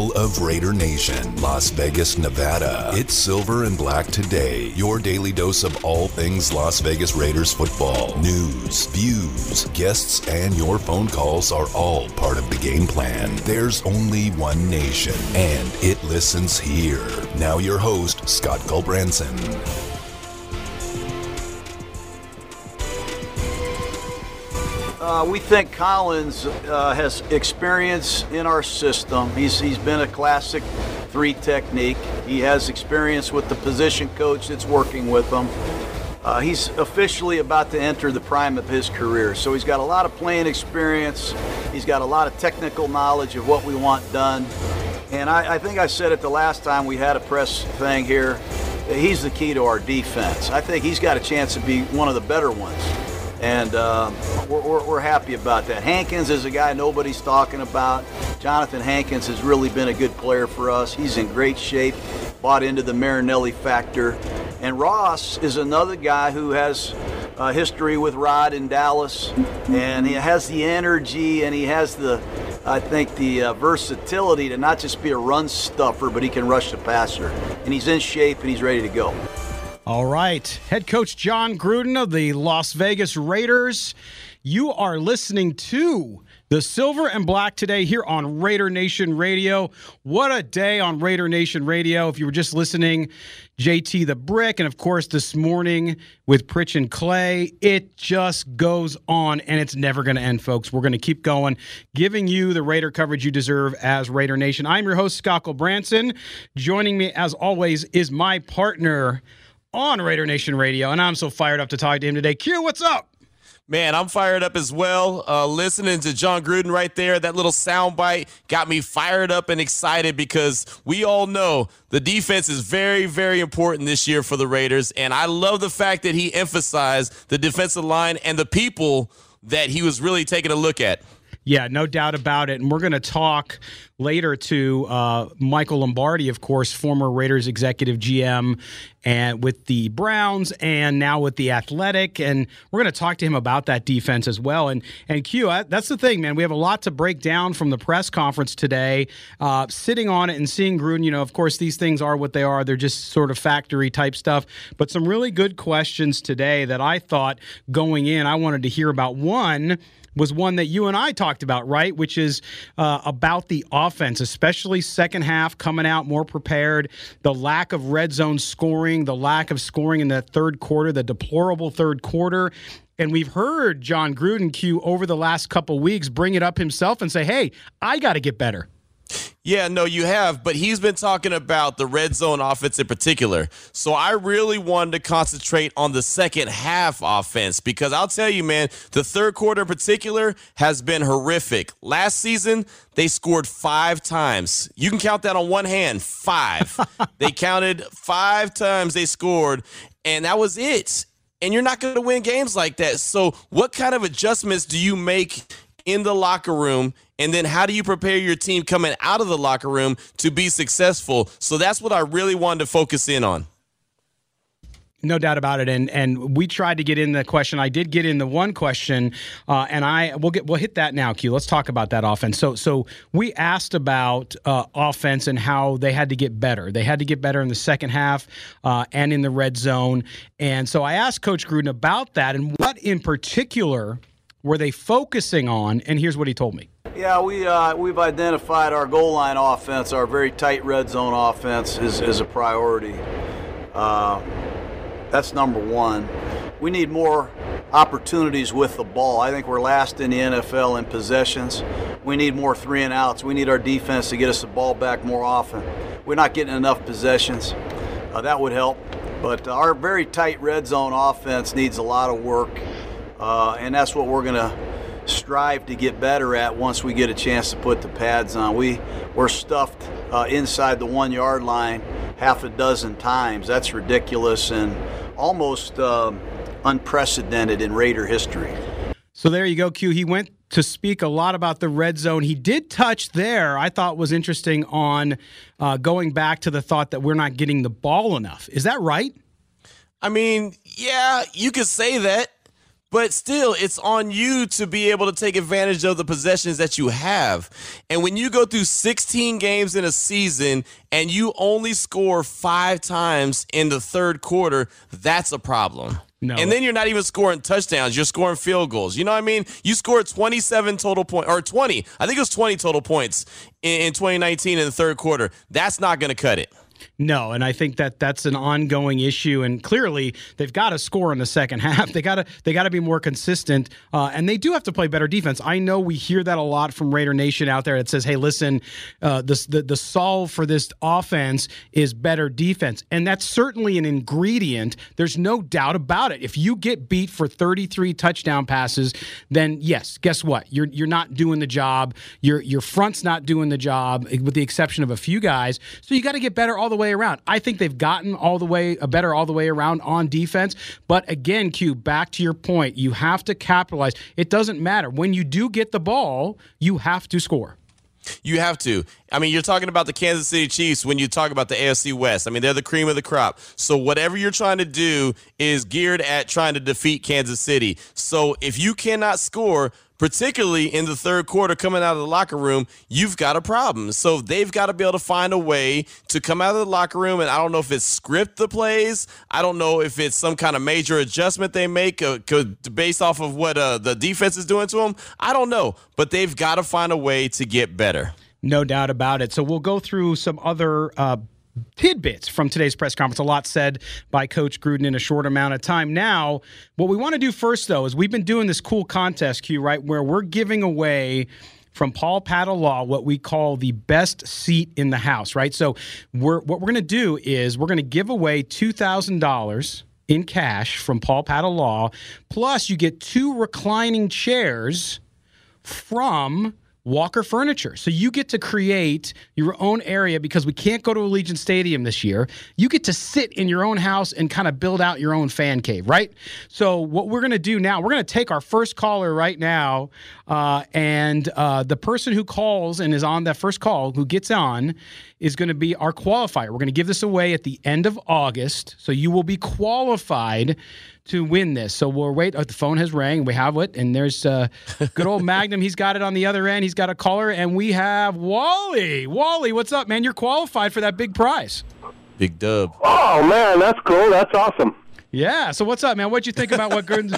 capital of Raider Nation, Las Vegas, Nevada. It's Silver and Black Today, your daily dose of all things Las Vegas Raiders football. News, views, guests, and your phone calls are all part of the game plan. There's only one nation, and it listens here. Now your host, Scott Gulbransen. We think Collins has experience in our system. He's been a classic 3 technique. He has experience with the position coach that's working with him. He's officially about to enter the prime of his career. So he's got a lot of playing experience. He's got a lot of technical knowledge of what we want done. And I think I said it the last time we had a press thing here. He's the key to our defense. I think he's got a chance to be one of the better ones. And we're happy about that. Hankins is a guy nobody's talking about. Jonathan Hankins has really been a good player for us. He's in great shape, bought into the Marinelli factor. And Ross is another guy who has a history with Rod in Dallas. And he has the energy and he has the versatility to not just be a run stuffer, but he can rush the passer. And he's in shape and he's ready to go. All right. Head coach Jon Gruden of the Las Vegas Raiders. You are listening to the Silver and Black Today here on Raider Nation Radio. What a day on Raider Nation Radio. If you were just listening, JT the Brick, and of course this morning with Pritch and Clay, it just goes on and it's never going to end, folks. We're going to keep going, giving you the Raider coverage you deserve as Raider Nation. I'm your host, Scott Gulbransen. Joining me, as always, is my partner on Raider Nation Radio, and I'm so fired up to talk to him today. Q, what's up? Man, I'm fired up as well. Listening to Jon Gruden right there, that little soundbite got me fired up and excited because we all know the defense is very, very important this year for the Raiders, and I love the fact that he emphasized the defensive line and the people that he was really taking a look at. Yeah, no doubt about it. And we're going to talk later to Michael Lombardi, of course, former Raiders executive GM and with the Browns and now with the Athletic. And we're going to talk to him about that defense as well. And Q, that's the thing, man. We have a lot to break down from the press conference today. Sitting on it and seeing Gruden, of course, these things are what they are. They're just sort of factory type stuff. But some really good questions today that I thought going in, I wanted to hear about. One was one that you and I talked about, right, which is about the offense, especially second half, coming out more prepared, the lack of red zone scoring, the lack of scoring in that third quarter, the deplorable third quarter. And we've heard Jon Gruden, Q, over the last couple weeks bring it up himself and say, hey, I got to get better. Yeah, no, you have, but he's been talking about the red zone offense in particular. So I really wanted to concentrate on the second half offense because I'll tell you, man, the third quarter in particular has been horrific. Last season, they scored 5 times. You can count that on one hand, 5. They counted 5 times they scored, and that was it. And you're not going to win games like that. So what kind of adjustments do you make in the locker room, and then how do you prepare your team coming out of the locker room to be successful? So that's what I really wanted to focus in on. No doubt about it, and we tried to get in the question. I did get in the one question, and we'll hit that now, Q. Let's talk about that offense. So we asked about offense and how they had to get better. They had to get better in the second half and in the red zone. And so I asked Coach Gruden about that and what in particular were they focusing on, and here's what he told me. Yeah, we've identified our goal line offense, our very tight red zone offense is a priority. That's number one. We need more opportunities with the ball. I think we're last in the NFL in possessions. We need more 3 and outs. We need our defense to get us the ball back more often. We're not getting enough possessions. That would help. But our very tight red zone offense needs a lot of work. And that's what we're going to strive to get better at once we get a chance to put the pads on. We're stuffed inside the 1 yard line half a dozen times. That's ridiculous and almost unprecedented in Raider history. So there you go, Q. He went to speak a lot about the red zone. He did touch there, I thought was interesting, on going back to the thought that we're not getting the ball enough. Is that right? I mean, yeah, you could say that. But still, it's on you to be able to take advantage of the possessions that you have. And when you go through 16 games in a season and you only score 5 times in the third quarter, that's a problem. No. And then you're not even scoring touchdowns. You're scoring field goals. You know what I mean? You scored 27 total points, or 20. I think it was 20 total points in 2019 in the third quarter. That's not going to cut it. No, and I think that's an ongoing issue, and clearly they've got to score in the second half. They got to be more consistent, and they do have to play better defense. I know we hear that a lot from Raider Nation out there that says, "Hey, listen, the solve for this offense is better defense," and that's certainly an ingredient. There's no doubt about it. If you get beat for 33 touchdown passes, then yes, guess what? You're not doing the job. Your front's not doing the job, with the exception of a few guys. So you got to get better all the way around. I think they've gotten better all the way around on defense. But again, Q, back to your point, you have to capitalize. It doesn't matter. When you do get the ball, you have to score. You have to. I mean, you're talking about the Kansas City Chiefs when you talk about the AFC West. I mean, they're the cream of the crop. So whatever you're trying to do is geared at trying to defeat Kansas City. So if you cannot score, particularly in the third quarter coming out of the locker room, you've got a problem. So they've got to be able to find a way to come out of the locker room, and I don't know if it's script the plays. I don't know if it's some kind of major adjustment they make based off of what the defense is doing to them. I don't know, but they've got to find a way to get better. No doubt about it. So we'll go through some other tidbits from today's press conference. A lot said by Coach Gruden in a short amount of time. Now, what we want to do first, though, is we've been doing this cool contest, Q, right, where we're giving away from Paul Paddle Law what we call the best seat in the house, right? So what we're going to do is we're going to give away $2,000 in cash from Paul Paddle Law, plus you get 2 reclining chairs from Walker Furniture. So you get to create your own area because we can't go to Allegiant Stadium this year. You get to sit in your own house and kind of build out your own fan cave, right? So what we're going to do now, we're going to take our first caller right now, and the person who calls and is on that first call, who gets on, is going to be our qualifier. We're going to give this away at the end of August, so you will be qualified to win this. So we'll wait. Oh, the phone has rang. We have it. And there's good old Magnum. He's got it on the other end. He's got a caller. And we have Wally. Wally, what's up, man? You're qualified for that big prize. Big dub. Oh, man, that's cool. That's awesome. Yeah. So what's up, man? What'd you think about what Gruden's...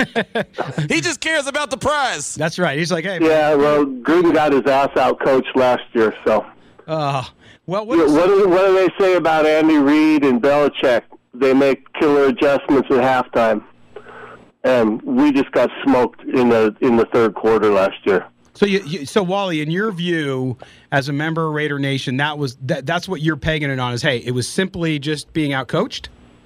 He just cares about the prize. That's right. He's like, hey, man. Yeah, well, Gruden got his ass out coached last year, so. Well, What do they say about Andy Reid and Belichick? They make killer adjustments at halftime, and we just got smoked in the third quarter last year. So so Wally, in your view, as a member of Raider Nation, that's what you're pegging it on is, hey, it was simply just being outcoached?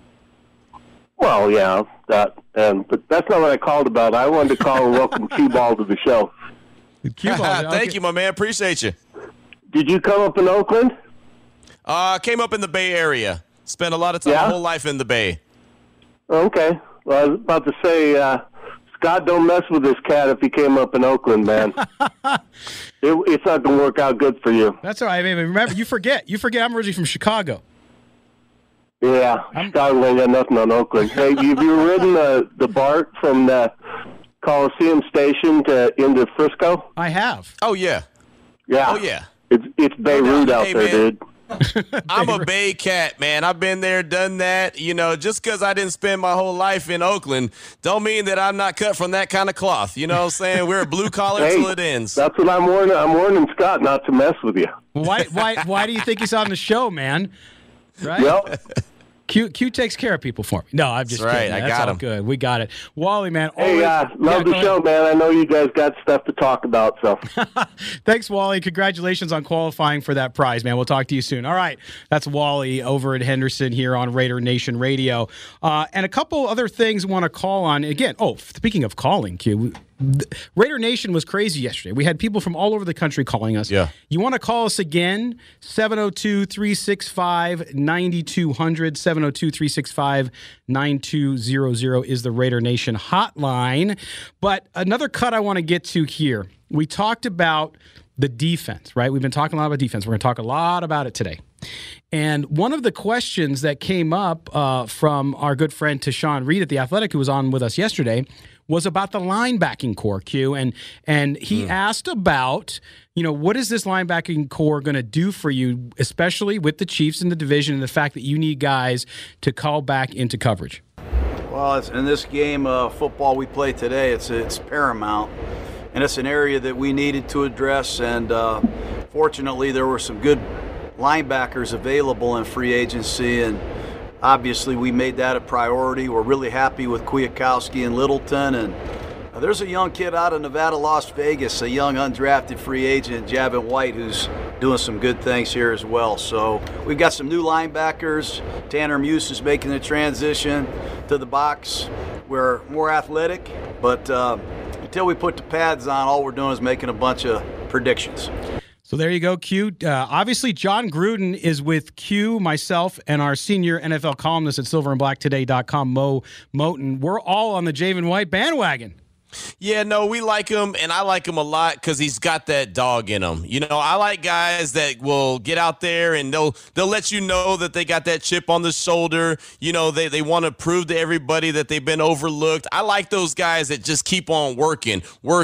Well, yeah, but that's not what I called about. I wanted to call and welcome Q-Ball to the show. Q-Ball, Thank you, my man. Appreciate you. Did you come up in Oakland? Came up in the Bay Area. Spent a lot of time, my whole life in the Bay. Okay. Well, I was about to say, Scott, don't mess with this cat if he came up in Oakland, man. It's not going to work out good for you. That's all right. I mean, remember, you forget I'm originally from Chicago. Yeah, Chicago ain't got nothing on Oakland. Hey, have you ridden the BART from the Coliseum Station into Frisco? I have. Oh, yeah. Yeah. Oh, yeah. It's Beirut out there, man. dude. I'm a Bay cat, man. I've been there, done that. You know, just because I didn't spend my whole life in Oakland don't mean that I'm not cut from that kind of cloth. You know what I'm saying? We're a blue collar till it ends. That's what I'm warning. I'm warning Scott not to mess with you. Why do you think he's on the show, man? Right? Yep. Q takes care of people for me. No, I'm just kidding. Right, I That's got all him. Good. We got it. Wally, man. Hey, love the show, man. I know you guys got stuff to talk about, so. Thanks, Wally. Congratulations on qualifying for that prize, man. We'll talk to you soon. All right. That's Wally over at Henderson here on Raider Nation Radio. And a couple other things I want to call on. Again, speaking of calling, Q, Raider Nation was crazy yesterday. We had people from all over the country calling us. Yeah. You want to call us again? 702-365-9200. 702-365-9200 is the Raider Nation hotline. But another cut I want to get to here. We talked about the defense, right? We've been talking a lot about defense. We're going to talk a lot about it today. And one of the questions that came up from our good friend Tashawn Reed at The Athletic, who was on with us yesterday, was about the linebacking core, Q. And he asked about, what is this linebacking core going to do for you, especially with the Chiefs in the division and the fact that you need guys to call back into coverage? Well, in this game of football we play today, it's paramount. And it's an area that we needed to address. And fortunately, there were some good linebackers available in free agency. And obviously, we made that a priority. We're really happy with Kwiatkowski and Littleton. And there's a young kid out of Nevada, Las Vegas, a young undrafted free agent, Javin White, who's doing some good things here as well. So we've got some new linebackers. Tanner Muse is making the transition to the box. We're more athletic, but until we put the pads on, all we're doing is making a bunch of predictions. So there you go, Q. Obviously, John Gruden is with Q, myself, and our senior NFL columnist at silverandblacktoday.com, Mo Moten. We're all on the Javin White bandwagon. Yeah, no, we like him, and I like him a lot because he's got that dog in him. I like guys that will get out there and they'll let you know that they got that chip on the shoulder. They want to prove to everybody that they've been overlooked. I like those guys that just keep on working.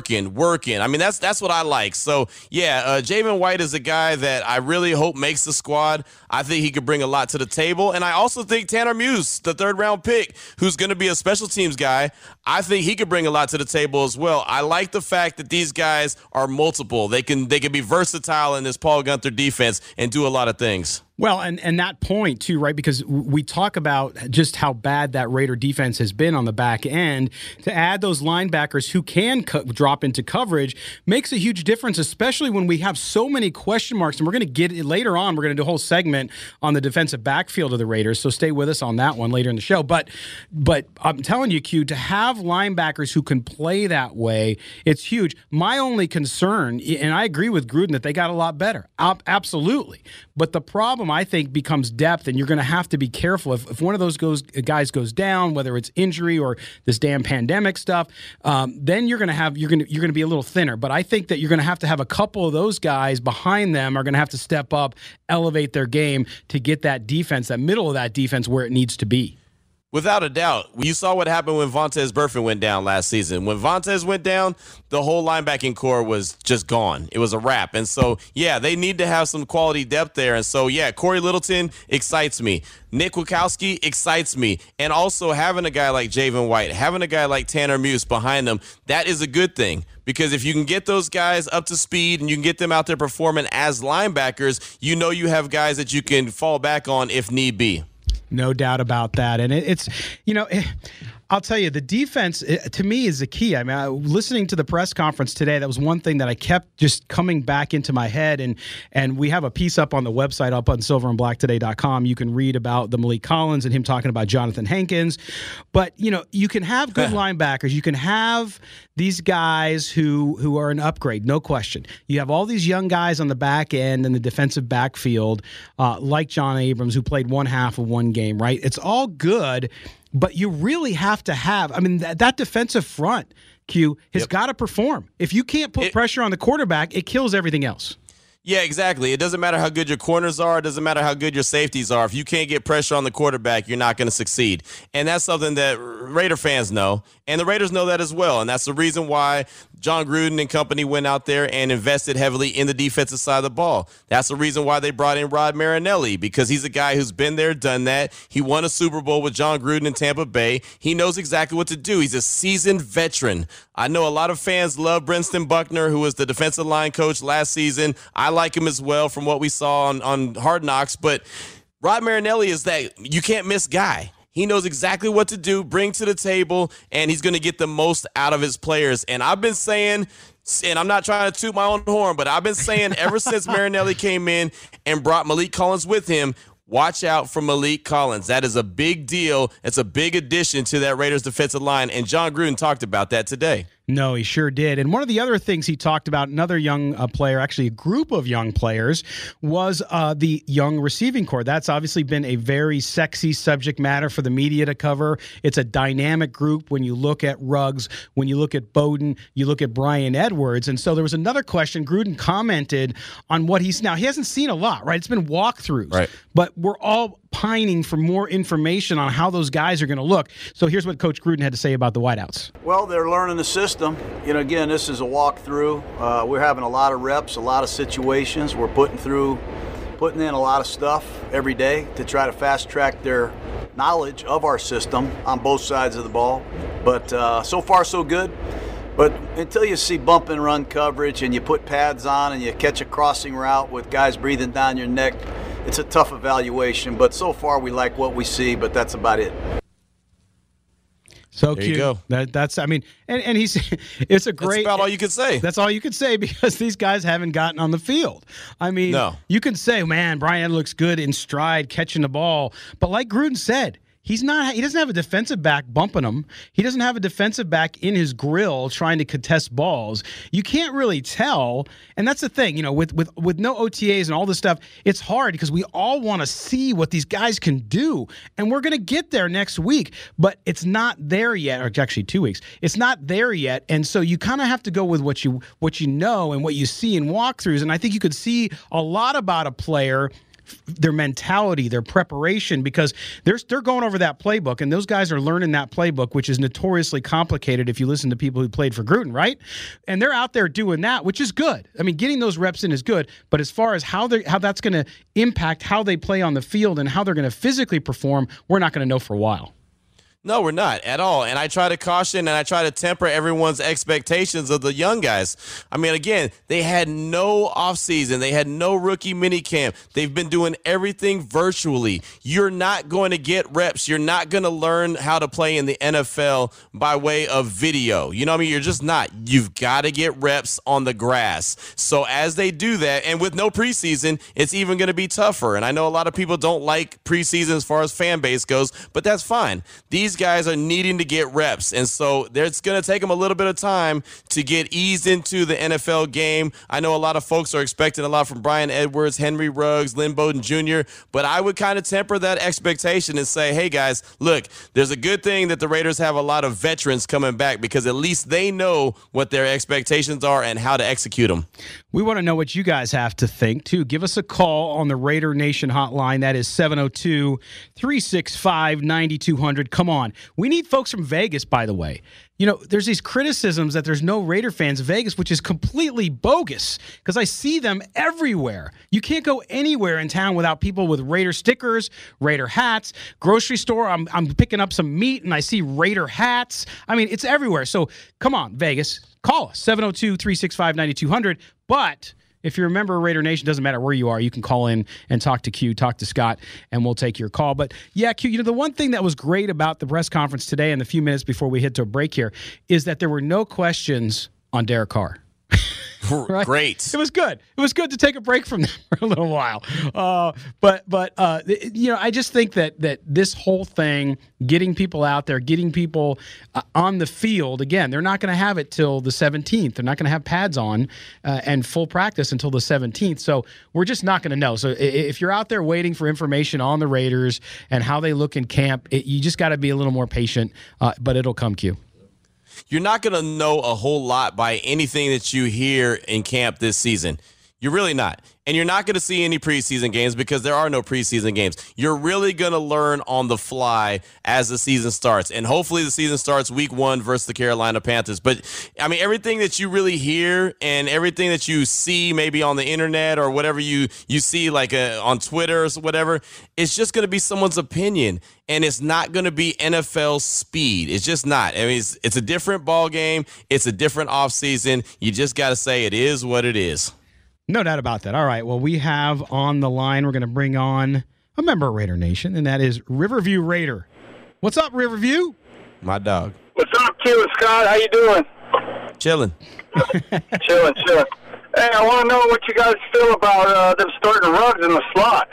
I mean, that's what I like. So, yeah, Javin White is a guy that I really hope makes the squad. I think he could bring a lot to the table, and I also think Tanner Muse, the third-round pick, who's going to be a special teams guy, I think he could bring a lot to the table as well. I like the fact that these guys are multiple. They can be versatile in this Paul Guenther defense and do a lot of things. Well, and that point, too, right, because we talk about just how bad that Raider defense has been on the back end. To add those linebackers who can drop into coverage makes a huge difference, especially when we have so many question marks. And we're going to get it later on. We're going to do a whole segment on the defensive backfield of the Raiders, so stay with us on that one later in the show. But I'm telling you, Q, to have linebackers who can play that way, it's huge. My only concern, and I agree with Gruden that they got a lot better, absolutely. But the problem, I think, becomes depth, and you're going to have to be careful. If one of those guys goes down, whether it's injury or this damn pandemic stuff, then you're going to be a little thinner. But I think that you're going to have a couple of those guys behind them are going to have to step up, elevate their game to get that defense, that middle of that defense, where it needs to be. Without a doubt. You saw what happened when Vontaze Burfict went down last season. When Vontaze went down, the whole linebacking core was just gone. It was a wrap. And so, yeah, they need to have some quality depth there. And so, yeah, Corey Littleton excites me. Nick Kwiatkowski excites me. And also having a guy like Javin White, having a guy like Tanner Muse behind them, that is a good thing. Because if you can get those guys up to speed and you can get them out there performing as linebackers, you have guys that you can fall back on if need be. No doubt about that. And it's, I'll tell you, the defense, to me, is the key. I mean, listening to the press conference today, that was one thing that I kept just coming back into my head. And we have a piece up on the website, up on silverandblacktoday.com. You can read about the Malik Collins and him talking about Jonathan Hankins. But, you can have good linebackers. You can have these guys who are an upgrade, no question. You have all these young guys on the back end and the defensive backfield, like John Abrams, who played one half of one game, right? It's all good. But you really have to have, that defensive front, Q, has got to perform. If you can't put pressure on the quarterback, it kills everything else. Yeah, exactly. It doesn't matter how good your corners are. It doesn't matter how good your safeties are. If you can't get pressure on the quarterback, you're not going to succeed. And that's something that Raider fans know. And the Raiders know that as well. And that's the reason why John Gruden and company went out there and invested heavily in the defensive side of the ball. That's the reason why they brought in Rod Marinelli, because he's a guy who's been there, done that. He won a Super Bowl with John Gruden in Tampa Bay. He knows exactly what to do. He's a seasoned veteran. I know a lot of fans love Brenston Buckner, who was the defensive line coach last season. I like him as well from what we saw on Hard Knocks. But Rod Marinelli is that you can't miss guy. He knows exactly what to do, bring to the table, and he's going to get the most out of his players. And I've been saying, and I'm not trying to toot my own horn, but I've been saying ever since Marinelli came in and brought Malik Collins with him, watch out for Malik Collins. That is a big deal. It's a big addition to that Raiders defensive line, and John Gruden talked about that today. No, he sure did. And one of the other things he talked about, another young player, actually a group of young players, was the young receiving corps. That's obviously been a very sexy subject matter for the media to cover. It's a dynamic group when you look at Ruggs, when you look at Bowden, you look at Brian Edwards. And so there was another question. Gruden commented on what now he hasn't seen a lot, right? It's been walkthroughs. Right. But we're all pining for more information on how those guys are going to look. So here's what Coach Gruden had to say about the wideouts. Well, they're learning the system. Again, this is a walkthrough. We're having a lot of reps, a lot of situations. We're putting in a lot of stuff every day to try to fast track their knowledge of our system on both sides of the ball. But so far, so good. But until you see bump and run coverage and you put pads on and you catch a crossing route with guys breathing down your neck, it's a tough evaluation. But so far, we like what we see, but that's about it. So there cute. You go. That's I mean, and he's it's a great. That's about all you could say. That's all you could say because these guys haven't gotten on the field. I mean, no. You can say, man, Brian looks good in stride catching the ball, but like Gruden said, he doesn't have a defensive back bumping him. He doesn't have a defensive back in his grill trying to contest balls. You can't really tell, and that's the thing. With no OTAs and all this stuff, it's hard because we all want to see what these guys can do, and we're going to get there next week, but it's not there yet. Or actually, 2 weeks. It's not there yet, and so you kind of have to go with what you know and what you see in walkthroughs. And I think you could see a lot about a player, their mentality, their preparation, because they're going over that playbook, and those guys are learning that playbook, which is notoriously complicated if you listen to people who played for Gruden, right? And they're out there doing that, which is good. I mean, getting those reps in is good, but as far as how that's going to impact how they play on the field and how they're going to physically perform, we're not going to know for a while. No, we're not at all. And I try to caution and I try to temper everyone's expectations of the young guys. I mean, again, they had no offseason. They had no rookie minicamp. They've been doing everything virtually. You're not going to get reps. You're not going to learn how to play in the NFL by way of video. You know what I mean? You're just not. You've got to get reps on the grass. So as they do that, and with no preseason, it's even going to be tougher. And I know a lot of people don't like preseason as far as fan base goes, but that's fine. These guys are needing to get reps, and so it's going to take them a little bit of time to get eased into the NFL game. I know a lot of folks are expecting a lot from Brian Edwards, Henry Ruggs, Lynn Bowden Jr., but I would kind of temper that expectation and say, hey, guys, look, there's a good thing that the Raiders have a lot of veterans coming back because at least they know what their expectations are and how to execute them. We want to know what you guys have to think, too. Give us a call on the Raider Nation hotline. That is 702-365-9200. Come on. We need folks from Vegas, by the way. There's these criticisms that there's no Raider fans in Vegas, which is completely bogus because I see them everywhere. You can't go anywhere in town without people with Raider stickers, Raider hats. Grocery store, I'm picking up some meat and I see Raider hats. I mean, it's everywhere. So come on, Vegas. Call us, 702-365-9200. But if you're a member of Raider Nation, doesn't matter where you are, you can call in and talk to Q, talk to Scott, and we'll take your call. But yeah, Q, the one thing that was great about the press conference today and the few minutes before we hit to a break here is that there were no questions on Derek Carr. Right? Great. It was good. It was good to take a break from them for a little while. But I just think that this whole thing, getting people out there, getting people on the field, again, they're not going to have it till the 17th. They're not going to have pads on and full practice until the 17th. So we're just not going to know. So if you're out there waiting for information on the Raiders and how they look in camp, you just got to be a little more patient, but it'll come, Q. You're not going to know a whole lot by anything that you hear in camp this season. You're really not. And you're not going to see any preseason games because there are no preseason games. You're really going to learn on the fly as the season starts. And hopefully the season starts week 1 versus the Carolina Panthers. But, I mean, everything that you really hear and everything that you see maybe on the internet or whatever you see like on Twitter or whatever, it's just going to be someone's opinion. And it's not going to be NFL speed. It's just not. I mean, it's a different ball game. It's a different offseason. You just got to say it is what it is. No doubt about that. All right. Well, we have on the line, we're going to bring on a member of Raider Nation, and that is Riverview Raider. What's up, Riverview? My dog. What's up, Q and Scott? How you doing? Chilling. Chilling. Hey, I want to know what you guys feel about them starting Ruggs in the slot.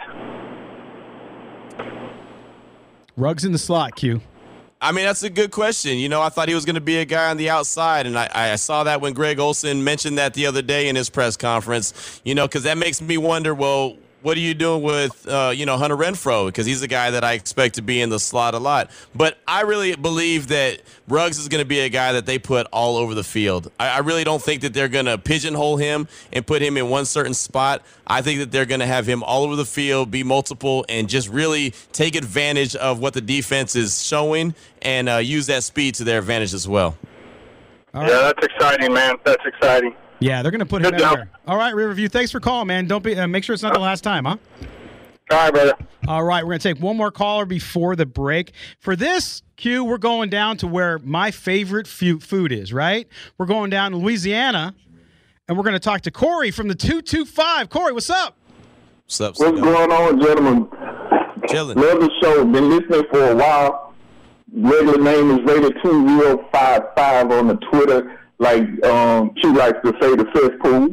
Ruggs in the slot, Q. I mean, that's a good question. I thought he was going to be a guy on the outside, and I saw that when Greg Olsen mentioned that the other day in his press conference, because that makes me wonder, well, what are you doing with, Hunter Renfrow? Because he's a guy that I expect to be in the slot a lot. But I really believe that Ruggs is going to be a guy that they put all over the field. I really don't think that they're going to pigeonhole him and put him in one certain spot. I think that they're going to have him all over the field, be multiple, and just really take advantage of what the defense is showing and use that speed to their advantage as well. Yeah, that's exciting, man. That's exciting. Yeah, they're going to put him in there. All right, Riverview, thanks for calling, man. Don't be. Make sure it's not the last time, huh? All right, brother. All right, we're going to take one more caller before the break. For this, Q, we're going down to where my favorite food is, right? We're going down to Louisiana, and we're going to talk to Corey from the 225. Corey, what's up? What's going on, gentlemen? Chilling. Love the show. Been listening for a while. Regular name is Raider2055 on the Twitter. Like she likes to say, the cesspool.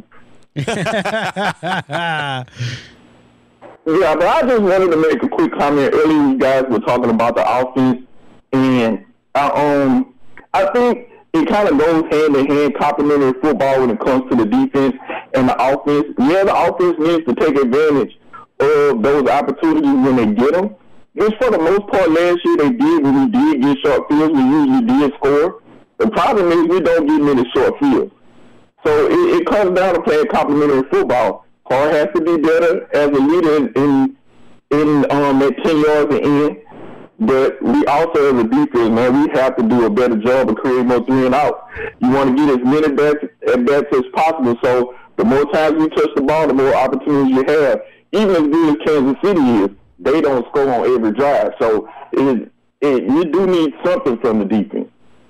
Yeah, but I just wanted to make a quick comment. Earlier, you guys were talking about the offense, and I think it kind of goes hand in hand, complementary football when it comes to the defense and the offense. Yeah, the offense needs to take advantage of those opportunities when they get them. Just for the most part, last year they did. When we did get short fields, we usually did score. The problem is we don't get many short fields. So it comes down to playing complementary football. Carr has to be better as a leader in at 10 yards and in. But we also, as a defense, man, we have to do a better job of creating more 3 and out. You want to get as many bats as possible. So the more times you touch the ball, the more opportunities you have. Even as good as Kansas City is, they don't score on every drive. So you do need something from the defense.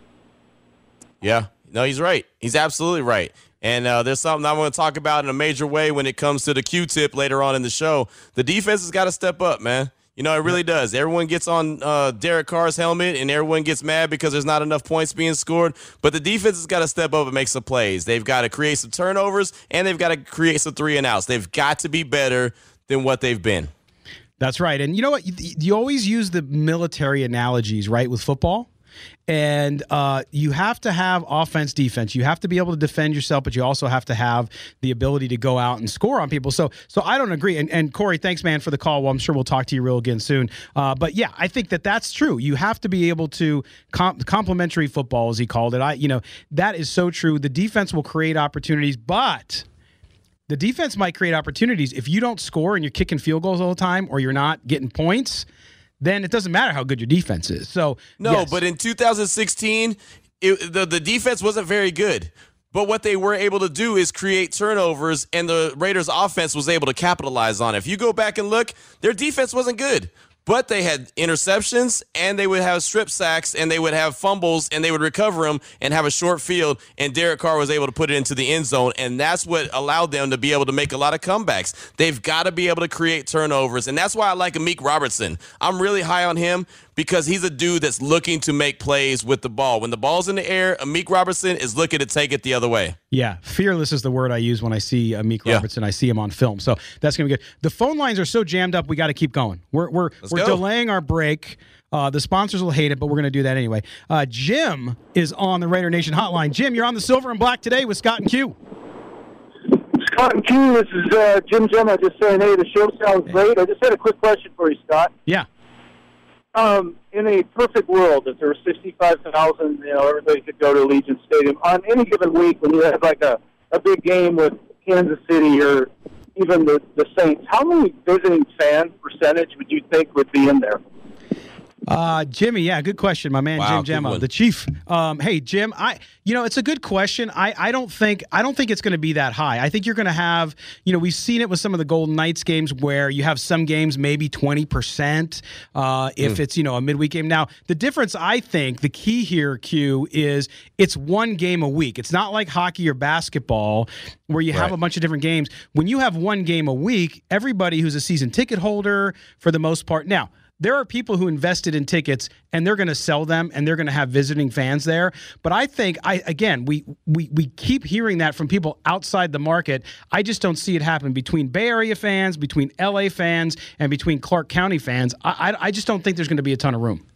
Yeah. No, he's right. He's absolutely right. And there's something I'm going to talk about in a major way when it comes to the Q-tip later on in the show. The defense has got to step up, man. You know, it really does. Everyone gets on Derek Carr's helmet, and everyone gets mad because there's not enough points being scored. But the defense has got to step up and make some plays. They've got to create some turnovers, and they've got to create some 3 and outs. They've got to be better than what they've been. That's right. And you know what? You always use the military analogies, right, with football. And you have to have offense, defense. You have to be able to defend yourself, but you also have to have the ability to go out and score on people. So I don't agree. And Corey, thanks, man, for the call. Well, I'm sure we'll talk to you real again soon. But yeah, I think that's true. You have to be able to complementary football, as he called it. That is so true. The defense will create opportunities, but the defense might create opportunities if you don't score and you're kicking field goals all the time, or you're not getting points. Then it doesn't matter how good your defense is. So no, yes. But in 2016, the defense wasn't very good. But what they were able to do is create turnovers, and the Raiders' offense was able to capitalize on it. If you go back and look, their defense wasn't good. But they had interceptions, and they would have strip sacks, and they would have fumbles, and they would recover them and have a short field, and Derek Carr was able to put it into the end zone, and that's what allowed them to be able to make a lot of comebacks. They've got to be able to create turnovers, and that's why I like Amik Robertson. I'm really high on him because he's a dude that's looking to make plays with the ball. When the ball's in the air, Amik Robertson is looking to take it the other way. Yeah, fearless is the word I use when I see Amik Robertson. I see him on film, so that's going to be good. The phone lines are so jammed up, we got to keep going. We're delaying our break. The sponsors will hate it, but we're going to do that anyway. Jim is on the Raider Nation hotline. Jim, you're on the Silver and Black today with Scott and Q. Scott and Q, this is Jim Gemma just saying, hey, the show sounds great. I just had a quick question for you, Scott. Yeah. In a perfect world, if there were 65,000, everybody could go to Allegiant Stadium. On any given week, when you had like a big game with Kansas City or even the Saints, how many visiting fan percentage would you think would be in there? Jimmy, yeah, good question, my man. Wow, Jim Gemma, the Chief. Hey, Jim, it's a good question. I don't think it's going to be that high. I think you're going to have, we've seen it with some of the Golden Knights games where you have some games maybe 20% if it's a midweek game. Now, the difference, I think, the key here, Q, is it's one game a week. It's not like hockey or basketball where you have a bunch of different games. When you have one game a week, everybody who's a season ticket holder, for the most part, now. There are people who invested in tickets, and they're going to sell them, and they're going to have visiting fans there. But I think, we keep hearing that from people outside the market. I just don't see it happen between Bay Area fans, between L.A. fans, and between Clark County fans. I just don't think there's going to be a ton of room.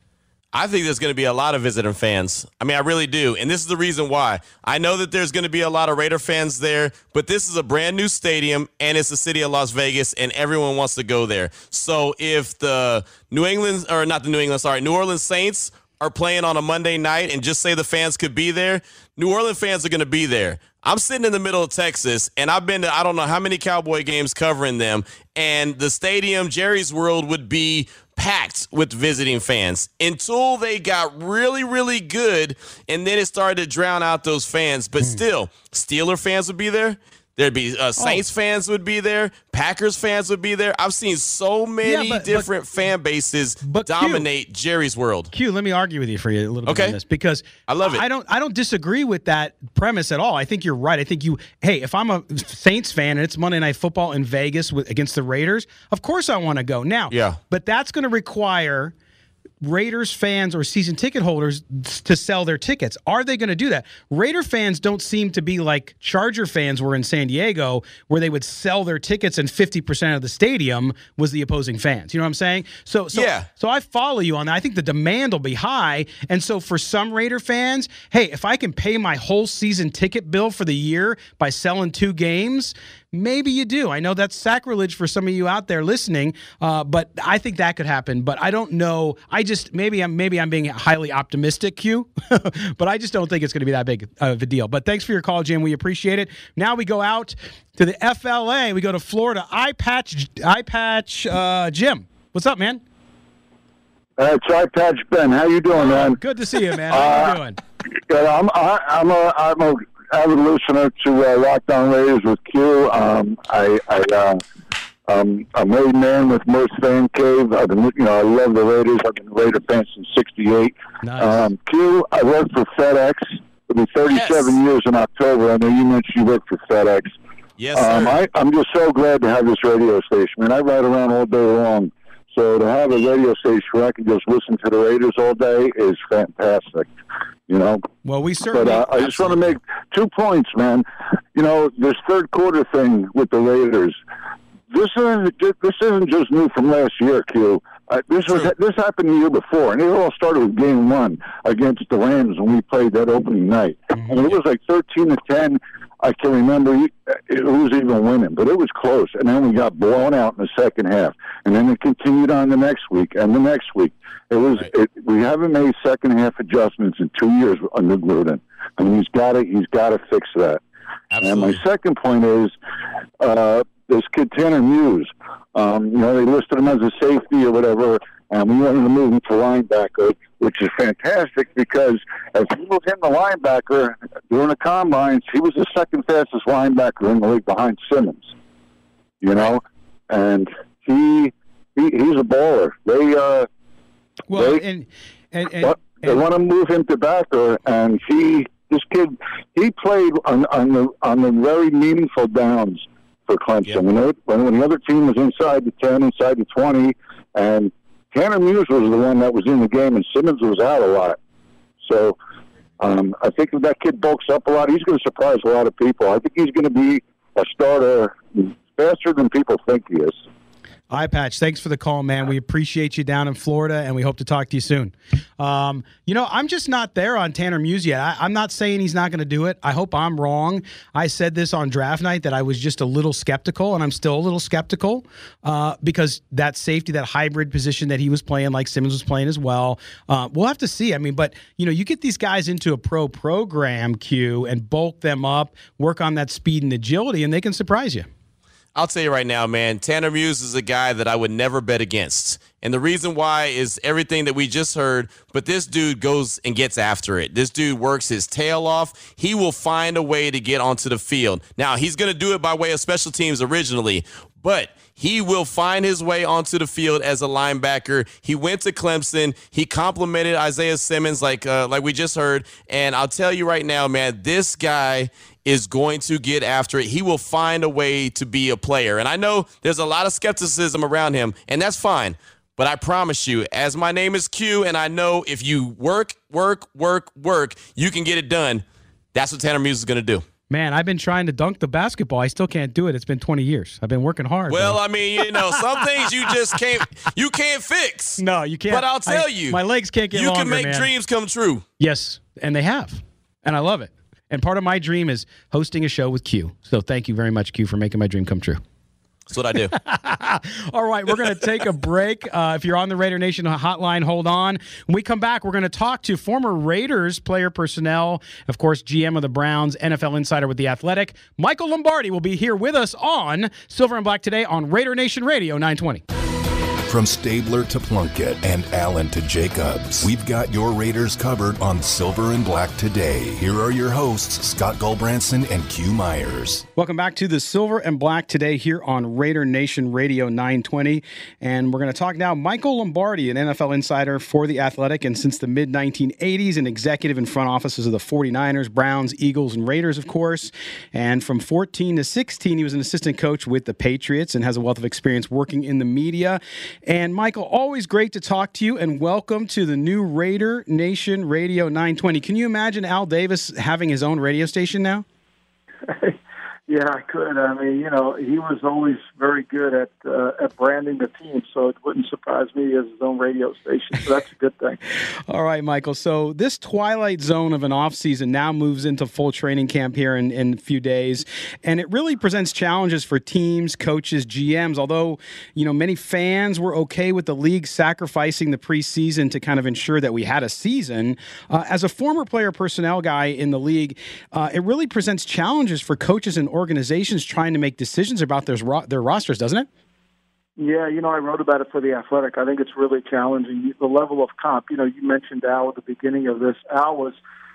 I think there's going to be a lot of visiting fans. I mean, I really do. And this is the reason why. I know that there's going to be a lot of Raider fans there, but this is a brand new stadium, and it's the city of Las Vegas, and everyone wants to go there. So if the New Orleans Saints are playing on a Monday night, and just say the fans could be there, New Orleans fans are going to be there. I'm sitting in the middle of Texas, and I've been to I don't know how many Cowboy games covering them, and the stadium, Jerry's World, would be packed with visiting fans until they got really, really good, and then it started to drown out those fans. But still, Steeler fans would be there. There'd be Saints fans would be there. Packers fans would be there. I've seen so many different fan bases dominate Jerry's World. Q, let me argue with you for a little bit on this, because I love it. I don't disagree with that premise at all. I think you're right. I think if I'm a Saints fan and it's Monday Night Football in Vegas against the Raiders, of course I want to go. Now, but that's going to require Raiders fans or season ticket holders to sell their tickets. Are they going to do that? Raider fans don't seem to be like Charger fans were in San Diego, where they would sell their tickets and 50% of the stadium was the opposing fans. You know what I'm saying? So I follow you on that. I think the demand will be high. And so for some Raider fans, hey, if I can pay my whole season ticket bill for the year by selling 2 games, maybe you do. I know that's sacrilege for some of you out there listening, but I think that could happen. But I don't know. Maybe I'm being highly optimistic, Q, but I just don't think it's going to be that big of a deal. But thanks for your call, Jim. We appreciate it. Now we go out to the FLA. We go to Florida. Eye Patch Jim. What's up, man? It's Eye Patch Ben. How you doing, man? Good to see you, man. How you doing? Good. I'm a avid listener to Locked On Raiders with Q. I'm a married man with Merce Fan Cave. I love the Raiders. I've been a Raider fan since '68. Nice. Q, I worked for FedEx. It'll be 37 years in October. I know you mentioned you worked for FedEx. Yes, sir. I'm just so glad to have this radio station. I mean, I ride around all day long. So to have a radio station where I can just listen to the Raiders all day is fantastic. Well, we certainly. But I just want to make 2 points, man. This third quarter thing with the Raiders. This isn't just new from last year, Q. This happened the year before, and it all started with Game 1 against the Rams when we played that opening night. Mm-hmm. And it was like 13-10. I can remember it was even winning, but it was close. And then we got blown out in the second half, and then it continued on the next week and the next week. We haven't made second half adjustments in 2 years under Gruden. I mean, he's got to fix that. Absolutely. And my second point is this kid Tanner Muse. They listed him as a safety or whatever, and we wanted to move him to linebacker, which is fantastic because as we moved him to linebacker during the combines, he was the second fastest linebacker in the league behind Simmons. And he's a baller. They want to move him to backer, and this kid played on the very meaningful downs for Clemson. Yep. When the other team was inside the 10, inside the 20, and Tanner Muse was the one that was in the game, and Simmons was out a lot. So I think if that kid bulks up a lot, he's going to surprise a lot of people. I think he's going to be a starter faster than people think he is. Eye Patch, thanks for the call, man. We appreciate you down in Florida, and we hope to talk to you soon. I'm just not there on Tanner Muse yet. I'm not saying he's not going to do it. I hope I'm wrong. I said this on draft night that I was just a little skeptical, and I'm still a little skeptical because that safety, that hybrid position that he was playing, like Simmons was playing as well, we'll have to see. I mean, but, you get these guys into a pro program, Q, and bulk them up, work on that speed and agility, and they can surprise you. I'll tell you right now, man, Tanner Muse is a guy that I would never bet against. And the reason why is everything that we just heard, but this dude goes and gets after it. This dude works his tail off. He will find a way to get onto the field. Now, he's going to do it by way of special teams originally, but he will find his way onto the field as a linebacker. He went to Clemson. He complimented Isaiah Simmons like we just heard. And I'll tell you right now, man, this guy is going to get after it. He will find a way to be a player. And I know there's a lot of skepticism around him, and that's fine. But I promise you, as my name is Q, and I know if you work, you can get it done. That's what Tanner Muse is going to do. Man, I've been trying to dunk the basketball. I still can't do it. It's been 20 years. I've been working hard. Well, man. I mean, some things you just can't fix. No, you can't. But I'll tell you, my legs can't get longer, you can make man. dreams come true. Yes, and they have. And I love it. And part of my dream is hosting a show with Q. So thank you very much, Q, for making my dream come true. That's what I do. All right, we're going to take a break. If you're on the Raider Nation hotline, hold on. When we come back, we're going to talk to former Raiders player personnel, of course, GM of the Browns, NFL insider with The Athletic. Michael Lombardi will be here with us on Silver and Black today on Raider Nation Radio 920. From Stabler to Plunkett and Allen to Jacobs, we've got your Raiders covered on Silver and Black today. Here are your hosts, Scott Gulbranson and Q Myers. Welcome back to the Silver and Black today here on Raider Nation Radio 920. And we're going to talk now Michael Lombardi, an NFL insider for The Athletic, and since the mid-1980s, an executive in front offices of the 49ers, Browns, Eagles, and Raiders, of course. And from 14 to 16, he was an assistant coach with the Patriots and has a wealth of experience working in the media. And Michael, always great to talk to you, and welcome to the new Raider Nation Radio 920. Can you imagine Al Davis having his own radio station now? Yeah, I could. I mean, he was always very good at branding the team, so it wouldn't surprise me he has his own radio station. So that's a good thing. All right, Michael. So this twilight zone of an offseason now moves into full training camp here in a few days, and it really presents challenges for teams, coaches, GMs. Although, many fans were okay with the league sacrificing the preseason to kind of ensure that we had a season. As a former player personnel guy in the league, it really presents challenges for coaches and organizations trying to make decisions about their rosters, doesn't it? Yeah, I wrote about it for The Athletic. I think it's really challenging. The level of comp, you mentioned Al at the beginning of this. Al was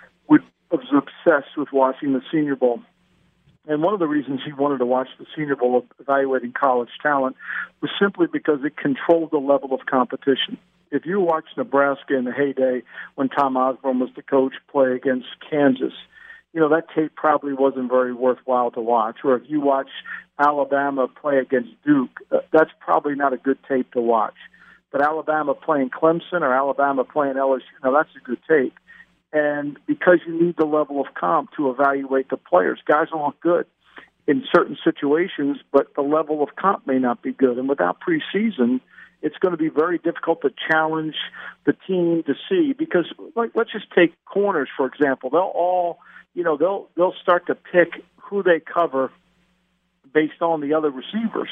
obsessed with watching the Senior Bowl. And one of the reasons he wanted to watch the Senior Bowl evaluating college talent was simply because it controlled the level of competition. If you watch Nebraska in the heyday when Tom Osborne was the coach play against Kansas, that tape probably wasn't very worthwhile to watch. Or if you watch Alabama play against Duke, that's probably not a good tape to watch. But Alabama playing Clemson or Alabama playing LSU, that's a good tape. And because you need the level of comp to evaluate the players, guys will look good in certain situations, but the level of comp may not be good. And without preseason, it's going to be very difficult to challenge the team to see. Because, let's just take corners, for example. They'll all they'll start to pick who they cover based on the other receivers.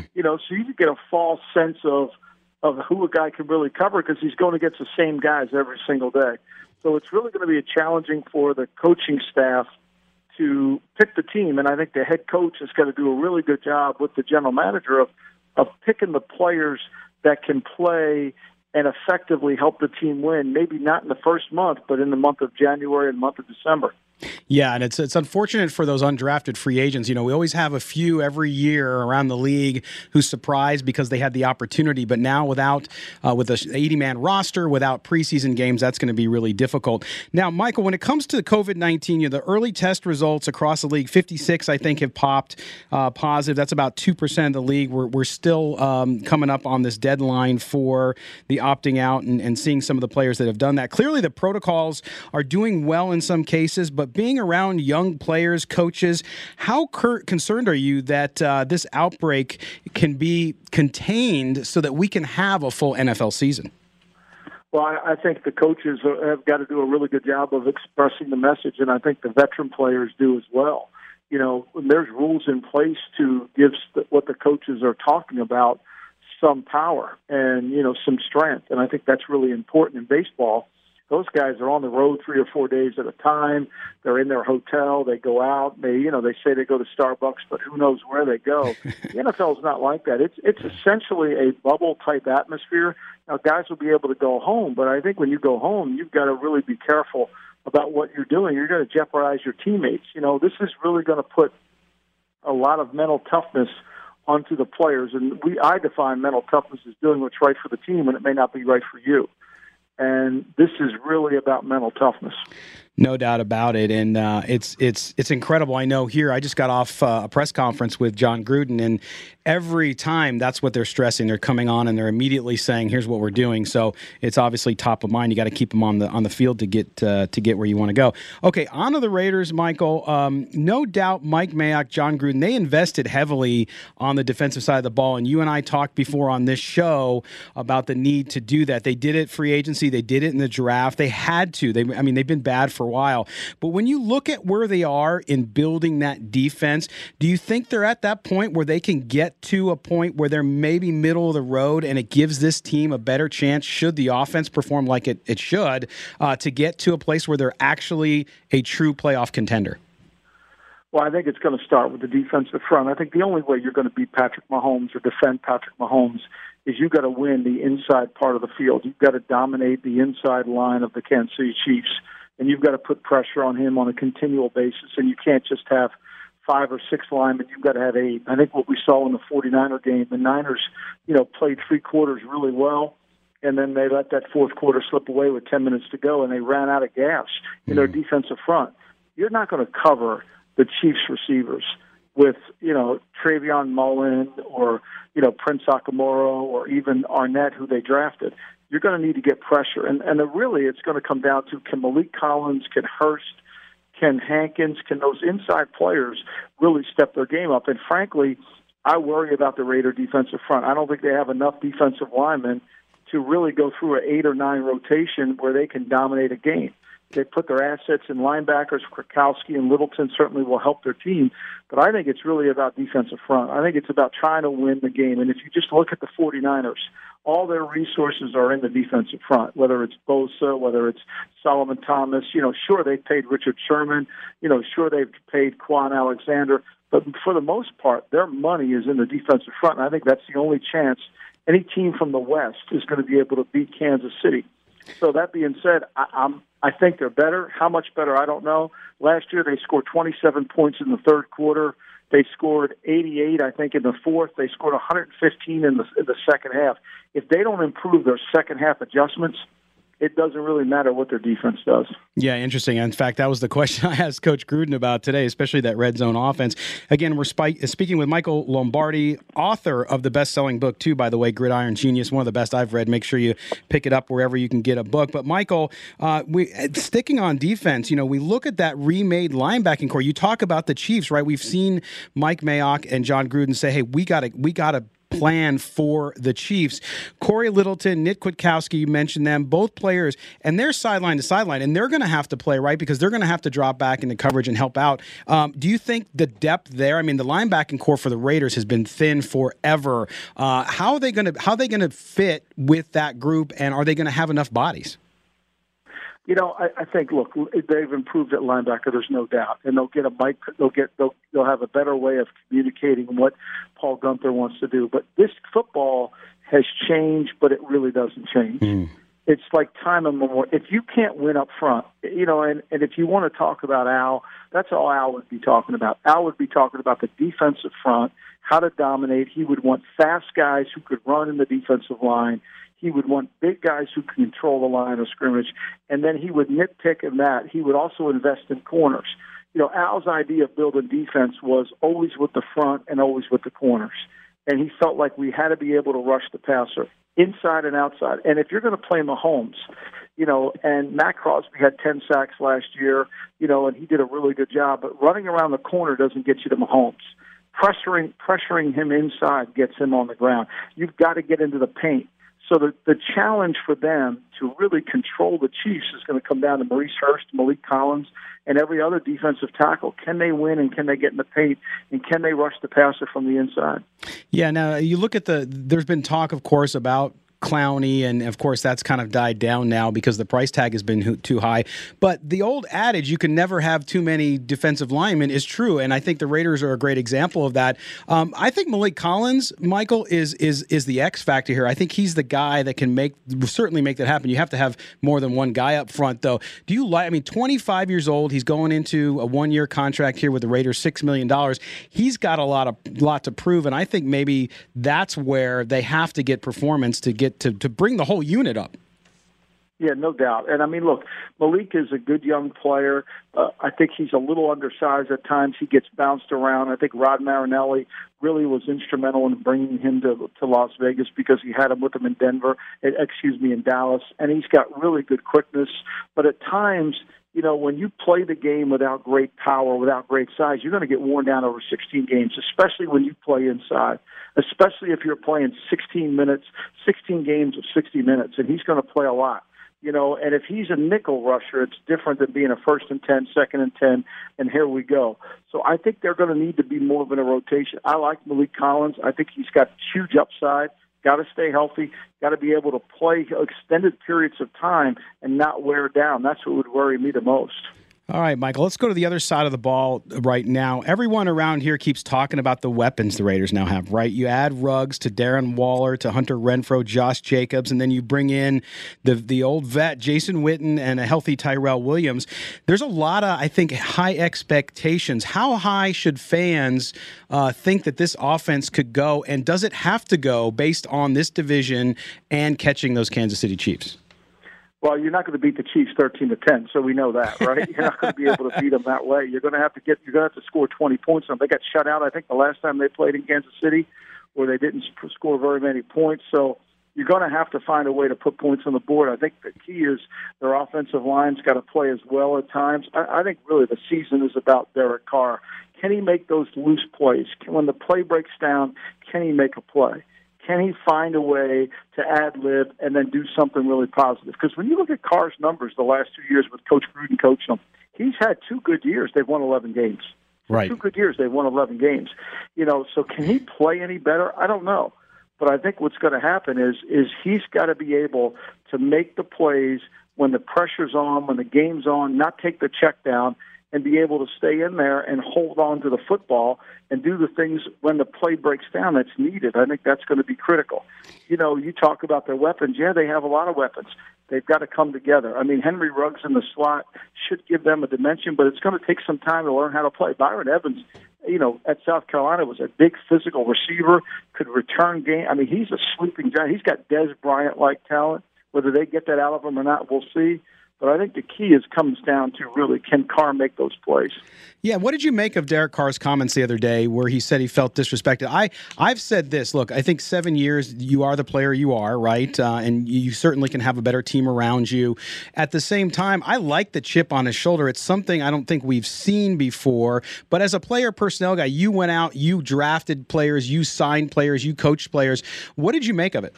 So you can get a false sense of who a guy can really cover because he's going against the same guys every single day. So it's really going to be challenging for the coaching staff to pick the team, and I think the head coach is going to do a really good job with the general manager of picking the players that can play and effectively help the team win, maybe not in the first month, but in the month of January and month of December. Yeah, and it's unfortunate for those undrafted free agents. We always have a few every year around the league who surprise because they had the opportunity, but now with a 80-man roster, without preseason games, that's going to be really difficult. Now, Michael, when it comes to COVID-19, the early test results across the league, 56, I think, have popped positive. That's about 2% of the league. We're still coming up on this deadline for the opting out and seeing some of the players that have done that. Clearly, the protocols are doing well in some cases, but being around young players, coaches, how concerned are you that this outbreak can be contained so that we can have a full NFL season? Well, I think the coaches have got to do a really good job of expressing the message, and I think the veteran players do as well. There's rules in place to give what the coaches are talking about some power and, some strength, and I think that's really important in baseball. Those guys are on the road 3 or 4 days at a time. They're in their hotel. They go out. They say they go to Starbucks, but who knows where they go. The NFL is not like that. It's essentially a bubble-type atmosphere. Now, guys will be able to go home, but I think when you go home, you've got to really be careful about what you're doing. You're going to jeopardize your teammates. This is really going to put a lot of mental toughness onto the players. And I define mental toughness as doing what's right for the team when it may not be right for you. And this is really about mental toughness. No doubt about it, and it's incredible. I know here I just got off a press conference with John Gruden, and every time that's what they're stressing. They're coming on and they're immediately saying, "Here's what we're doing." So it's obviously top of mind. You got to keep them on the field to get where you want to go. Okay, on to the Raiders, Michael. No doubt, Mike Mayock, John Gruden, they invested heavily on the defensive side of the ball, and you and I talked before on this show about the need to do that. They did it free agency. They did it in the draft. They had to. They've been bad for a while. But when you look at where they are in building that defense, do you think they're at that point where they can get to a point where they're maybe middle of the road and it gives this team a better chance, should the offense perform like it should, to get to a place where they're actually a true playoff contender? Well, I think it's going to start with the defensive front. I think the only way you're going to beat Patrick Mahomes or defend Patrick Mahomes is you've got to win the inside part of the field. You've got to dominate the inside line of the Kansas City Chiefs, and you've got to put pressure on him on a continual basis, and you can't just have 5 or 6 linemen. You've got to have 8. I think what we saw in the 49er game, the Niners, played 3 quarters really well, and then they let that fourth quarter slip away with 10 minutes to go, and they ran out of gas in their defensive front. You're not going to cover the Chiefs receivers with, Travion Mullen or, Prince Akamoro or even Arnett, who they drafted. You're going to need to get pressure. And really, it's going to come down to, can Malik Collins, can Hurst, can Hankins, can those inside players really step their game up? And frankly, I worry about the Raider defensive front. I don't think they have enough defensive linemen to really go through an 8 or 9 rotation where they can dominate a game. They put their assets in linebackers. Krakowski and Littleton certainly will help their team. But I think it's really about defensive front. I think it's about trying to win the game. And if you just look at the 49ers, all their resources are in the defensive front, whether it's Bosa, whether it's Solomon Thomas. Sure, they've paid Richard Sherman. Sure, they've paid Quan Alexander. But for the most part, their money is in the defensive front. And I think that's the only chance any team from the West is going to be able to beat Kansas City. So that being said, I think they're better. How much better, I don't know. Last year they scored 27 points in the third quarter. They scored 88, I think, in the fourth. They scored 115 in the second half. If they don't improve their second half adjustments, it doesn't really matter what their defense does. Yeah, interesting. In fact, that was the question I asked Coach Gruden about today, especially that red zone offense. Again, we're speaking with Michael Lombardi, author of the best-selling book, too, by the way, Gridiron Genius, one of the best I've read. Make sure you pick it up wherever you can get a book. But, Michael, sticking on defense, we look at that remade linebacking core. You talk about the Chiefs, right? We've seen Mike Mayock and John Gruden say, hey, we gotta plan for the Chiefs. Corey Littleton, Nick Kwiatkowski, you mentioned them, both players, and they're sideline to sideline, and they're going to have to play, right, because they're going to have to drop back into coverage and help out. Do you think the depth there, the linebacking core for the Raiders has been thin forever. How are they going to fit with that group, and are they going to have enough bodies? I think, look, they've improved at linebacker. There's no doubt, and they'll get a mic. They'll have a better way of communicating what Paul Gunther wants to do. But this football has changed, but it really doesn't change. It's like time immemorial. If you can't win up front, and if you want to talk about Al, that's all Al would be talking about. Al would be talking about the defensive front, how to dominate. He would want fast guys who could run in the defensive line. He would want big guys who can control the line of scrimmage, and then he would nitpick in that. He would also invest in corners. Al's idea of building defense was always with the front and always with the corners, and he felt like we had to be able to rush the passer inside and outside. And if you're going to play Mahomes, and Matt Crosby had 10 sacks last year, and he did a really good job, but running around the corner doesn't get you to Mahomes. Pressuring him inside gets him on the ground. You've got to get into the paint. So the challenge for them to really control the Chiefs is going to come down to Maurice Hurst, Malik Collins, and every other defensive tackle. Can they win, and can they get in the paint, and can they rush the passer from the inside? Yeah, now you look at there's been talk, of course, about Clowney, and of course that's kind of died down now because the price tag has been too high. But the old adage, you can never have too many defensive linemen, is true, and I think the Raiders are a great example of that. I think Malik Collins, Michael, is the X factor here. I think he's the guy that can certainly make that happen. You have to have more than one guy up front, though. Do you 25 years old, he's going into a one-year contract here with the Raiders, $6 million. He's got a lot to prove, and I think maybe that's where they have to get performance to get to bring the whole unit up. Yeah, no doubt. And, I mean, look, Malik is a good young player. I think he's a little undersized at times. He gets bounced around. I think Rod Marinelli really was instrumental in bringing him to Las Vegas because he had him with him in in Dallas. And he's got really good quickness. But at times, you know, when you play the game without great power, without great size, you're going to get worn down over 16 games, especially when you play inside, especially if you're playing 16 games of 60 minutes, and he's going to play a lot. You know, and if he's a nickel rusher, it's different than being a 1st and 10, 2nd and 10, and here we go. So I think they're going to need to be more of in a rotation. I like Malik Collins. I think he's got huge upside. Got to stay healthy. Got to be able to play extended periods of time and not wear down. That's what would worry me the most. All right, Michael, let's go to the other side of the ball right now. Everyone around here keeps talking about the weapons the Raiders now have, right? You add Ruggs to Darren Waller to Hunter Renfrow, Josh Jacobs, and then you bring in the old vet, Jason Witten, and a healthy Tyrell Williams. There's a lot of, I think, high expectations. How high should fans think that this offense could go, and does it have to go based on this division and catching those Kansas City Chiefs? Well, you're not going to beat the Chiefs 13-10, so we know that, right? You're not going to be able to beat them that way. You're going to have to score 20 points on them. They got shut out, I think, the last time they played in Kansas City, where they didn't score very many points. So you're going to have to find a way to put points on the board. I think the key is their offensive line's got to play as well at times. I think really the season is about Derek Carr. Can he make those loose plays? When the play breaks down, can he make a play? Can he find a way to ad-lib and then do something really positive? Because when you look at Carr's numbers the last 2 years with Coach Gruden coaching him, he's had 2 good years. They've won 11 games. Right. 2 good years. They've won 11 games. You know, so can he play any better? I don't know. But I think what's going to happen is he's got to be able to make the plays when the pressure's on, when the game's on, not take the check down, and be able to stay in there and hold on to the football and do the things when the play breaks down that's needed. I think that's going to be critical. You know, you talk about their weapons. Yeah, they have a lot of weapons. They've got to come together. I mean, Henry Ruggs in the slot should give them a dimension, but it's going to take some time to learn how to play. Byron Evans, you know, at South Carolina was a big physical receiver, could return game. I mean, he's a sleeping giant. He's got Des Bryant-like talent. Whether they get that out of him or not, we'll see. But I think the key comes down to really, can Carr make those plays? Yeah, what did you make of Derek Carr's comments the other day where he said he felt disrespected? I've said this. Look, I think 7 years, you are the player you are, right? And you certainly can have a better team around you. At the same time, I like the chip on his shoulder. It's something I don't think we've seen before. But as a player personnel guy, you went out, you drafted players, you signed players, you coached players. What did you make of it?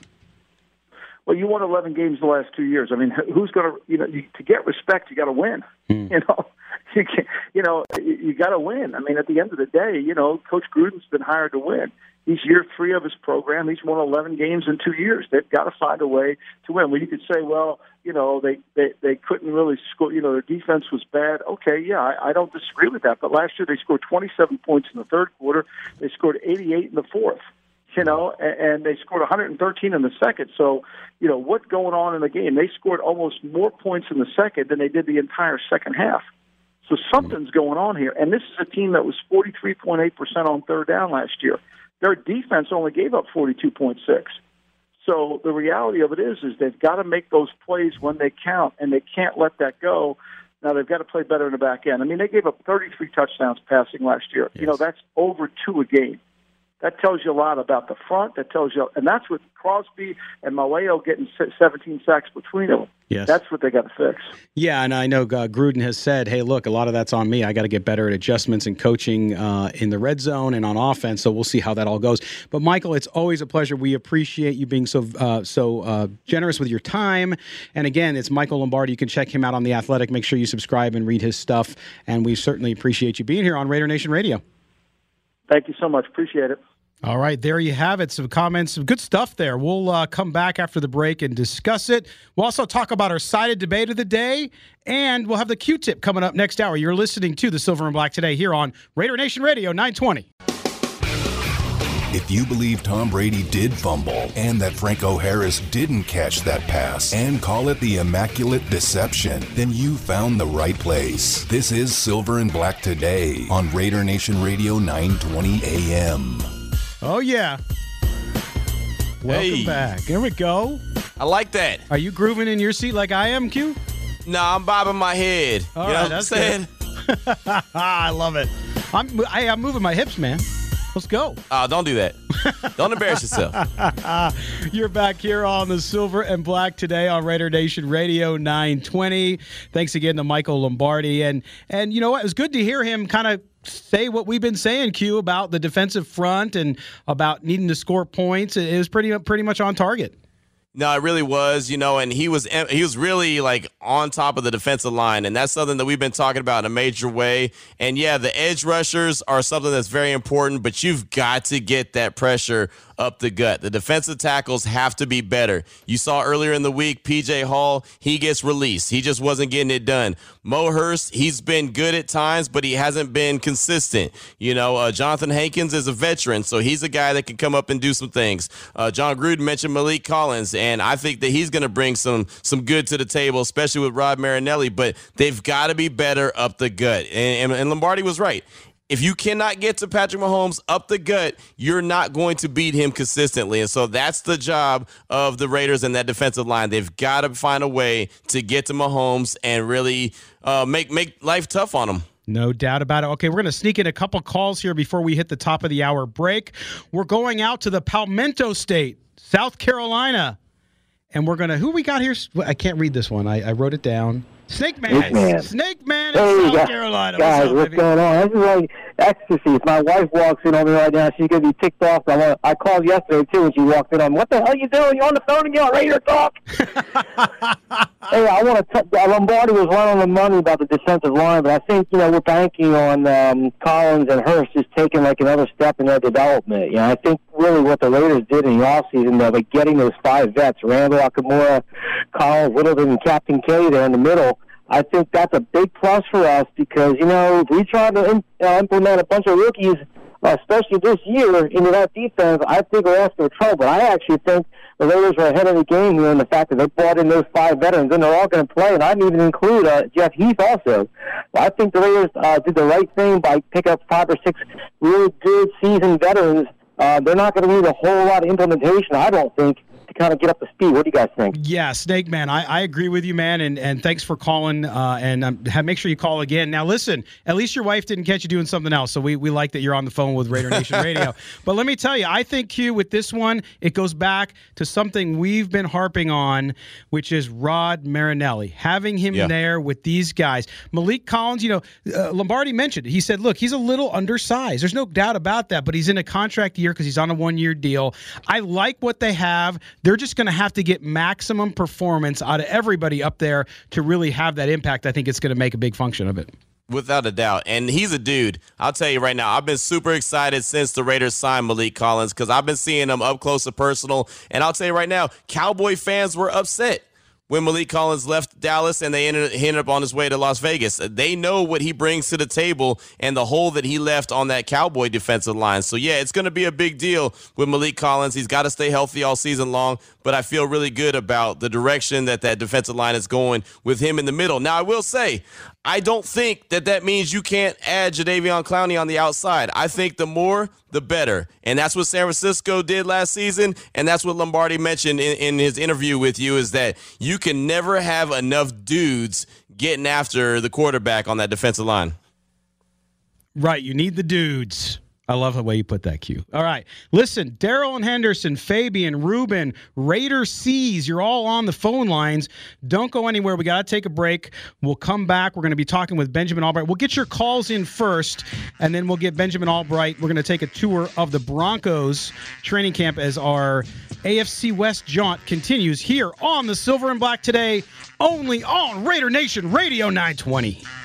Well, you won 11 games the last 2 years. I mean, who's going to, to get respect, you got to win. You got to win. I mean, at the end of the day, Coach Gruden's been hired to win. He's year 3 of his program. He's won 11 games in 2 years. They've got to find a way to win. Well, you could say, well, they couldn't really score. Their defense was bad. Okay, yeah, I don't disagree with that. But last year they scored 27 points in the third quarter. They scored 88 in the fourth. And they scored 113 in the second. So, what's going on in the game? They scored almost more points in the second than they did the entire second half. So something's going on here. And this is a team that was 43.8% on third down last year. Their defense only gave up 42.6. So the reality of it is they've got to make those plays when they count, and they can't let that go. Now, they've got to play better in the back end. I mean, they gave up 33 touchdowns passing last year. Yes. That's over 2 a game. That tells you a lot about the front. That tells you, and that's with Crosby and Maleo getting 17 sacks between them. Yes. That's what they got to fix. Yeah, and I know Gruden has said, hey, look, a lot of that's on me. I got to get better at adjustments and coaching in the red zone and on offense, so we'll see how that all goes. But, Michael, it's always a pleasure. We appreciate you being so generous with your time. And, again, it's Michael Lombardi. You can check him out on The Athletic. Make sure you subscribe and read his stuff. And we certainly appreciate you being here on Raider Nation Radio. Thank you so much. Appreciate it. All right, there you have it. Some comments, some good stuff there. We'll come back after the break and discuss it. We'll also talk about our sided debate of the day, and we'll have the Q-tip coming up next hour. You're listening to the Silver and Black today here on Raider Nation Radio 920. If you believe Tom Brady did fumble and that Franco Harris didn't catch that pass and call it the Immaculate Deception, then you found the right place. This is Silver and Black today on Raider Nation Radio 920 AM. Oh, yeah. Welcome back. Here we go. I like that. Are you grooving in your seat like I am, Q? No, I'm bobbing my head. All you know right, what I'm saying? I love it. I'm moving my hips, man. Let's go. Don't do that. Don't embarrass yourself. You're back here on the Silver and Black today on Raider Nation Radio 920. Thanks again to Michael Lombardi. And you know what? It was good to hear him kind of say what we've been saying, Q, about the defensive front and about needing to score points. It was pretty much on target. No, it really was, and he was really like on top of the defensive line, and that's something that we've been talking about in a major way. And yeah, the edge rushers are something that's very important, but you've got to get that pressure up the gut. The defensive tackles have to be better. You saw earlier in the week, P.J. Hall, he gets released. He just wasn't getting it done. Mo Hurst, he's been good at times, but he hasn't been consistent. Jonathan Hankins is a veteran, so he's a guy that can come up and do some things. John Gruden mentioned Malik Collins, and I think that he's going to bring some good to the table, especially with Rod Marinelli, but they've got to be better up the gut. And Lombardi was right. If you cannot get to Patrick Mahomes up the gut, you're not going to beat him consistently. And so that's the job of the Raiders and that defensive line. They've got to find a way to get to Mahomes and really make life tough on him. No doubt about it. Okay, we're going to sneak in a couple calls here before we hit the top of the hour break. We're going out to the Palmetto State, South Carolina. And we're going to – who we got here? I can't read this one. I wrote it down. Snake Man. Snake Man in South Carolina. Guys, what's going on? This is like ecstasy. If my wife walks in on me right now, she's going to be ticked off. I called yesterday, too, when she walked in on me. What the hell are you doing? You're on the phone again, Raider talk? Hey, I want to Lombardi was right on the money about the defensive line, but I think, we're banking on Collins and Hurst just taking like another step in their development. I think really what the Raiders did in the offseason, by getting those 5 vets, Randall, Akamora, Collins, Littleton, and Captain K there in the middle, I think that's a big plus for us because, if we try to implement a bunch of rookies, especially this year, into that defense, I think we're asking for trouble. I actually think the Raiders are ahead of the game here in the fact that they brought in those 5 veterans, and they're all going to play, and I'd even include Jeff Heath also. I think the Raiders did the right thing by picking up 5 or 6 really good seasoned veterans. They're not going to need a whole lot of implementation, I don't think, to kind of get up to speed. What do you guys think? Yeah, Snake Man, I agree with you, man, and thanks for calling, and make sure you call again. Now, listen, at least your wife didn't catch you doing something else, so we like that you're on the phone with Raider Nation Radio. But let me tell you, I think, Q, with this one, it goes back to something we've been harping on, which is Rod Marinelli, having him there with these guys. Malik Collins, Lombardi mentioned it. He said, look, he's a little undersized. There's no doubt about that, but he's in a contract year because he's on a 1-year deal. I like what they have. They're just going to have to get maximum performance out of everybody up there to really have that impact. I think it's going to make a big function of it. Without a doubt. And he's a dude. I'll tell you right now, I've been super excited since the Raiders signed Malik Collins because I've been seeing him up close and personal. And I'll tell you right now, Cowboy fans were upset when Malik Collins left Dallas and they ended up on his way to Las Vegas. They know what he brings to the table and the hole that he left on that Cowboy defensive line. So, yeah, it's going to be a big deal with Malik Collins. He's got to stay healthy all season long, but I feel really good about the direction that defensive line is going with him in the middle. Now, I will say, I don't think that means you can't add Jadeveon Clowney on the outside. I think the more, the better. And that's what San Francisco did last season, and that's what Lombardi mentioned in his interview with you, is that you can never have enough dudes getting after the quarterback on that defensive line. Right, you need the dudes. I love the way you put that, Q. All right. Listen, Daryl and Henderson, Fabian, Ruben, Raider C's, you're all on the phone lines. Don't go anywhere. We got to take a break. We'll come back. We're going to be talking with Benjamin Albright. We'll get your calls in first, and then we'll get Benjamin Albright. We're going to take a tour of the Broncos training camp as our AFC West jaunt continues here on the Silver and Black today, only on Raider Nation Radio 920.